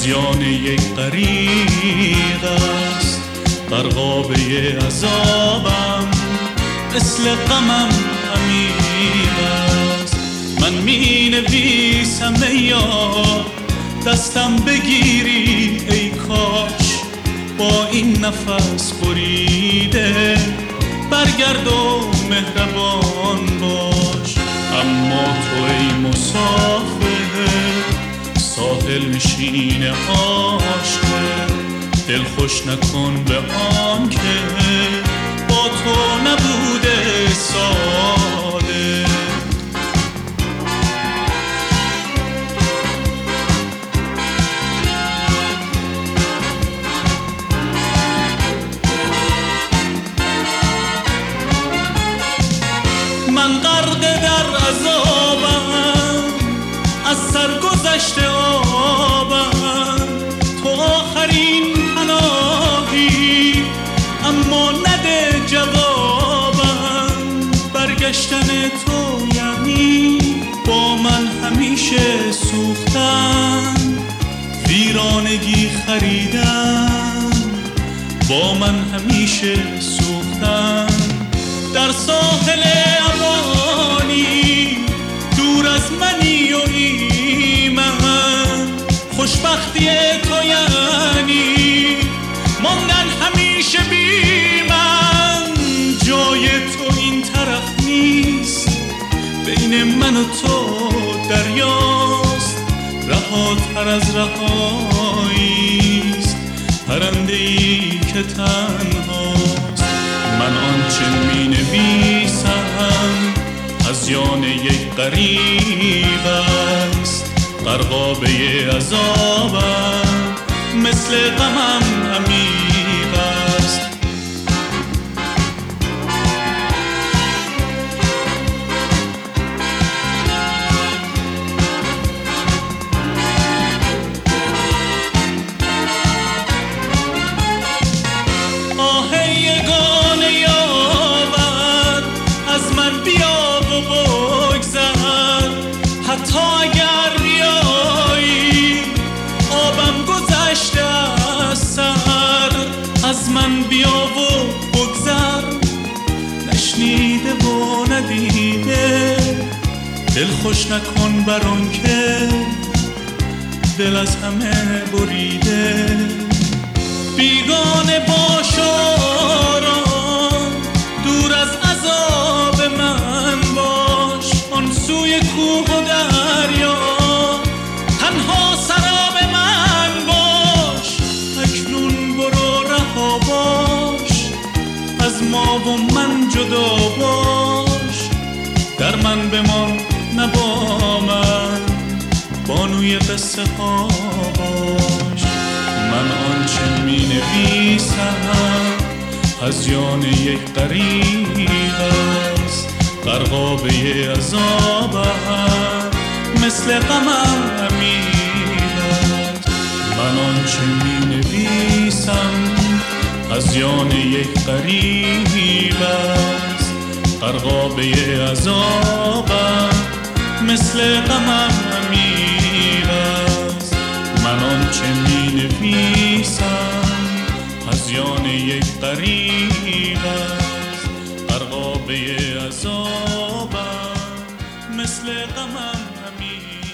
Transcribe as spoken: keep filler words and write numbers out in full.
هذیان یک غریق است، غرقابه عذابم، مثل غمم عمیق است. من می نویسم ای یار، دستم بگیری ای کاش، با این نفس بریده برگرد و مهربان باش. اما تو ای مسافر، ساحل نشین عاشق، دل خوش نکن به آن که با تو نبوده ساده. من غرق در عذابم، از سرگذشت آبم، تو آخرین پناهی اما نده جوابم. برگشتن تو یعنی با من همیشه سوختن، ویرانگی خریدن با من همیشه سوختن. در ساحل امانی دور از منی و ایمن، خوشبختی تو یعنی ماندن همیشه بی من. جای تو این طرف نیست، بین من و تو دریاست، رهاتر از رهاییست پرنده‌ای که تنهاست. من آنچه می نویسم هذیان یک غریق است، غرقابه عذابم، مثل غمم عمیق است. آه یگانه یاور، از من بیا و بگذر، حتی اگر بیایی آبم گذشته از سر. از من بیا و بگذر، نشنیده و ندیده، دل خوش نکن بر آن که دل از همه بریده. بیگانه باش آرام، دور از عذاب من باش، آن سوی کوه و دریا تنها سراب من باش. اکنون برو رها باش، از ما و من جدا باش، در من بمان نه با من، بانوی قصه ها باش. من آنچه می نویسم هذیان یک غریق است، غرقابه عذابم، مثل غمم عمیق است. من آنچه می نویسم هذیان یک غریق است، غرقابه عذابم، مثل غمم عمیق است. من آنچه می نویسم هذیان یک غریق است، غرقابه عذابم، مثل غمم عمیق.